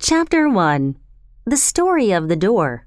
Chapter 1. The Story of the Door.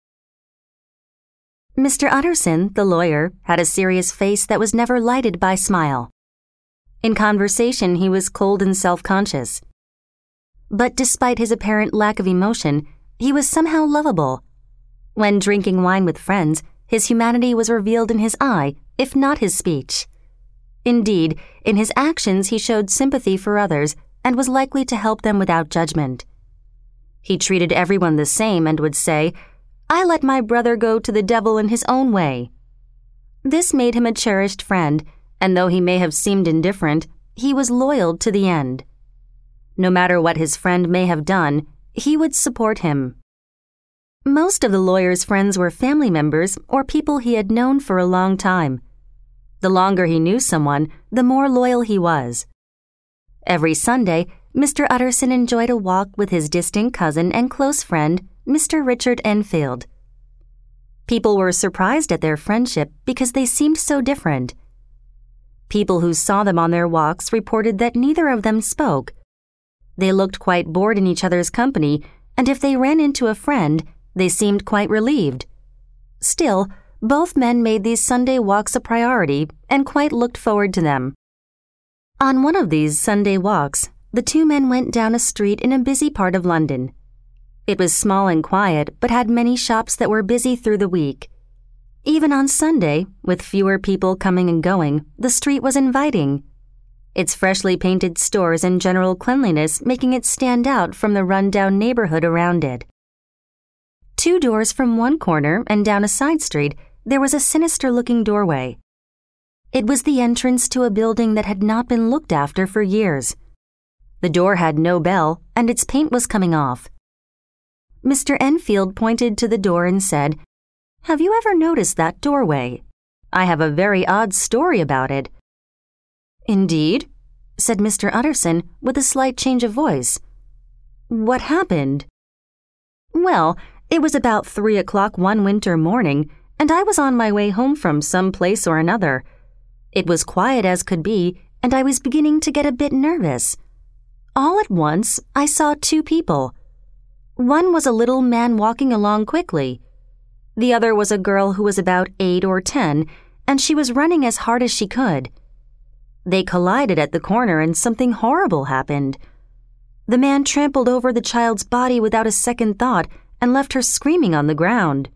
Mr. Utterson, the lawyer, had a serious face that was never lighted by smile. In conversation, he was cold and self-conscious. But despite his apparent lack of emotion, he was somehow lovable. When drinking wine with friends, his humanity was revealed in his eye, if not his speech. Indeed, in his actions he showed sympathy for others and was likely to help them without judgment. He treated everyone the same and would say, "I let my brother go to the devil in his own way." This made him a cherished friend, and though he may have seemed indifferent, he was loyal to the end. No matter what his friend may have done, he would support him. Most of the lawyer's friends were family members or people he had known for a long time. The longer he knew someone, the more loyal he was. Every Sunday, Mr. Utterson enjoyed a walk with his distant cousin and close friend, Mr. Richard Enfield. People were surprised at their friendship because they seemed so different. People who saw them on their walks reported that neither of them spoke. They looked quite bored in each other's company, and if they ran into a friend, they seemed quite relieved. Still, both men made these Sunday walks a priority and quite looked forward to them. On one of these Sunday walks, the two men went down a street in a busy part of London. It was small and quiet, but had many shops that were busy through the week. Even on Sunday, with fewer people coming and going, the street was inviting, its freshly painted stores and general cleanliness making it stand out from the run-down neighborhood around it. 2 doors from one corner and down a side street, there was a sinister-looking doorway. It was the entrance to a building that had not been looked after for years. The door had no bell, and its paint was coming off. Mr. Enfield pointed to the door and said, "Have you ever noticed that doorway? I have a very odd story about it." "Indeed?" said Mr. Utterson with a slight change of voice. "What happened?" "Well, it was about 3 o'clock one winter morning, and I was on my way home from some place or another. It was quiet as could be, and I was beginning to get a bit nervous. All at once, I saw 2 people. One was a little man walking along quickly. The other was a girl who was about 8 or 10, and she was running as hard as she could. They collided at the corner and something horrible happened. The man trampled over the child's body without a second thought and left her screaming on the ground.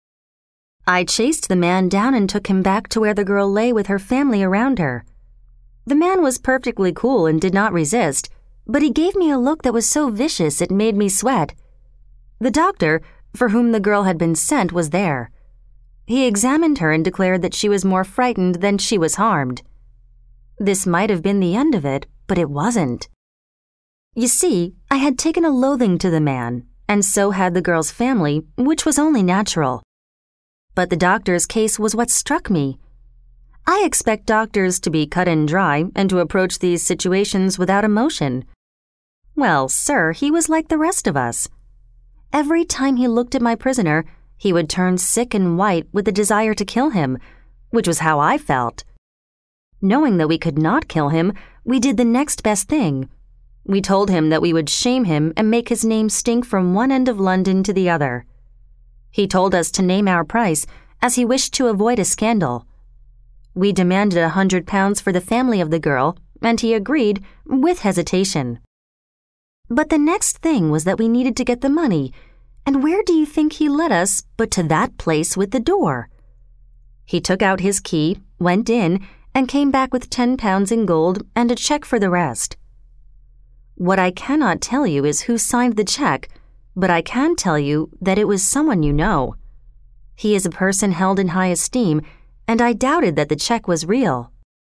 I chased the man down and took him back to where the girl lay with her family around her. The man was perfectly cool and did not resist, but he gave me a look that was so vicious it made me sweat. The doctor, for whom the girl had been sent, was there. He examined her and declared that she was more frightened than she was harmed. This might have been the end of it, but it wasn't. You see, I had taken a loathing to the man, and so had the girl's family, which was only natural. But the doctor's case was what struck me. I expect doctors to be cut and dry and to approach these situations without emotion. Well, sir, he was like the rest of us. Every time he looked at my prisoner, he would turn sick and white with the desire to kill him, which was how I felt. Knowing that we could not kill him, we did the next best thing. We told him that we would shame him and make his name stink from one end of London to the other. He told us to name our price, as he wished to avoid a scandal. We demanded £100 for the family of the girl, and he agreed, with hesitation. But the next thing was that we needed to get the money, and where do you think he led us but to that place with the door? He took out his key, went in, and came back with £10 in gold and a check for the rest. What I cannot tell you is who signed the check, but I can tell you that it was someone you know. He is a person held in high esteem, and I doubted that the check was real.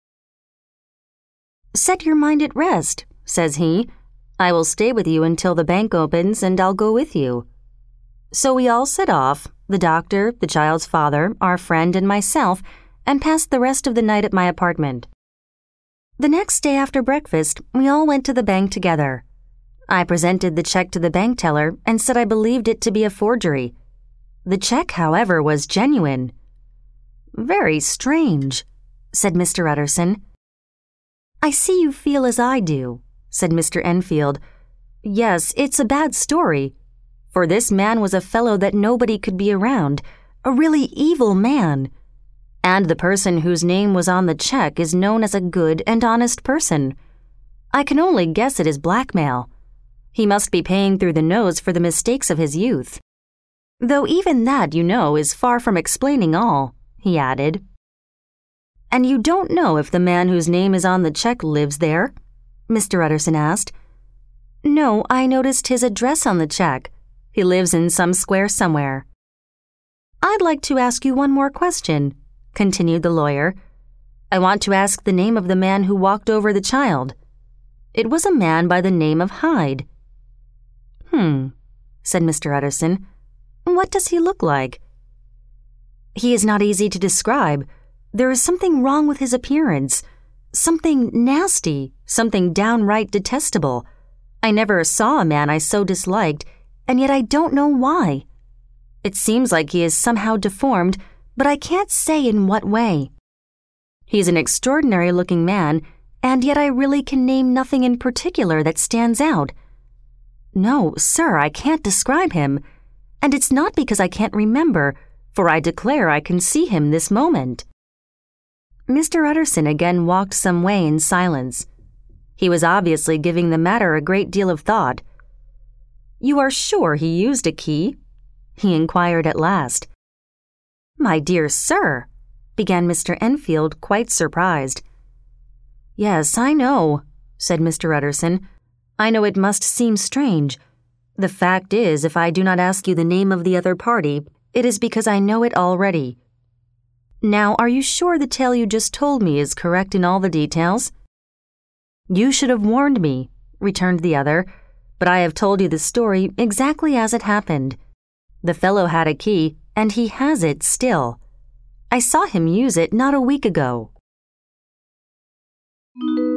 "Set your mind at rest," says he. "I will stay with you until the bank opens, and I'll go with you." So we all set off, the doctor, the child's father, our friend, and myself, and passed the rest of the night at my apartment. The next day after breakfast, we all went to the bank together. I presented the check to the bank teller and said I believed it to be a forgery. The check, however, was genuine. "Very strange," said Mr. Utterson. "I see you feel as I do," said Mr. Enfield. Yes, it's a bad story. For this man was a fellow that nobody could be around, a really evil man. And the person whose name was on the check is known as a good and honest person. I can only guess it is blackmail. He must be paying through the nose for the mistakes of his youth. Though even that, you know, is far from explaining all, he added. And you don't know if the man whose name is on the check lives there? Mr. Utterson asked. No, I noticed his address on the check. He lives in some square somewhere. I'd like to ask you one more question, continued the lawyer. I want to ask the name of the man who walked over the child. It was a man by the name of Hyde. Said Mr. Utterson. What does he look like? He is not easy to describe. There is something wrong with his appearance. Something nasty, something downright detestable. I never saw a man I so disliked, and yet I don't know why. It seems like he is somehow deformed, but I can't say in what way. He's an extraordinary-looking man, and yet I really can name nothing in particular that stands out. No, sir, I can't describe him. And it's not because I can't remember, for I declare I can see him this moment. Mr. Utterson again walked some way in silence. He was obviously giving the matter a great deal of thought. You are sure he used a key? He inquired at last. My dear sir, began Mr. Enfield, quite surprised. Yes, I know, said Mr. Utterson. I know it must seem strange. The fact is, if I do not ask you the name of the other party, it is because I know it already. Now, are you sure the tale you just told me is correct in all the details? You should have warned me, returned the other, but I have told you the story exactly as it happened. The fellow had a key, and he has it still. I saw him use it not a week ago.